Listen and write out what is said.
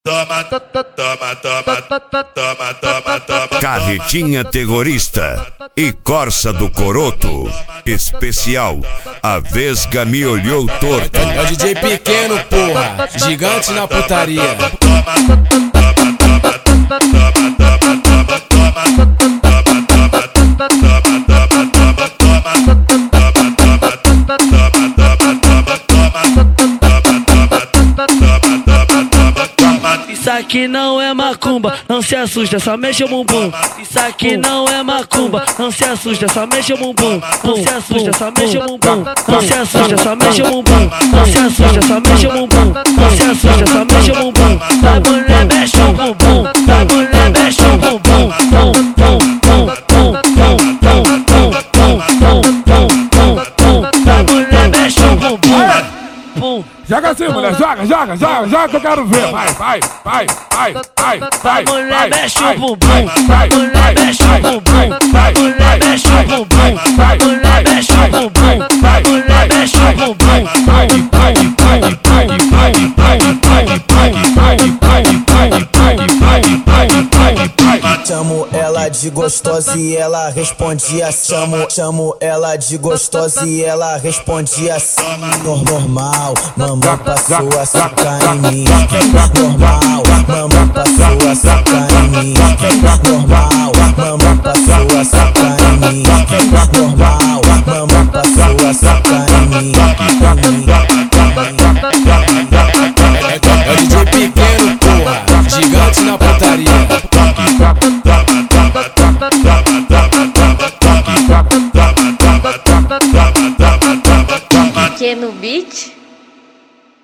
Carretinha Terrorista e Corsa do Coroto. Especial, a Vesga me olhou torto. É o DJ pequeno, porra. Gigante na putaria. Isso aqui não é macumba, não se assusta, só mexe o bumbum. Isso aqui não é macumba, não se assusta, só mexe o bumbum. Não se assusta, só mexe o bumbum. Não se assusta, só mexe o bumbum. Não se assusta, só mexe o bumbum. Não se assusta, só mexe o bumbum. A mulher mexe o bumbum, a mulher mexe o bumbum. Pum, pum, pum, pum, pum, pum, pum, pum, pum, pum, pum, pum. A mulher mexe o bumbum. Pum. Joga assim, mulher, joga que eu quero ver. Vai. A mulher mexe o bumbum, a mulher mexe o bumbum, a mulher mexe o bumbum, a mulher mexe o bumbum, a mulher mexe o bumbum. Chamo ela de gostosa e ela responde assim. Chamo ela de gostosa e ela responde assim. Normal, mamãe passou a sacar em mim. Normal, mamãe passou a sacar em mim. Normal, mamãe passou a sacar em mim. Normal, mamãe passou a sacar em mim.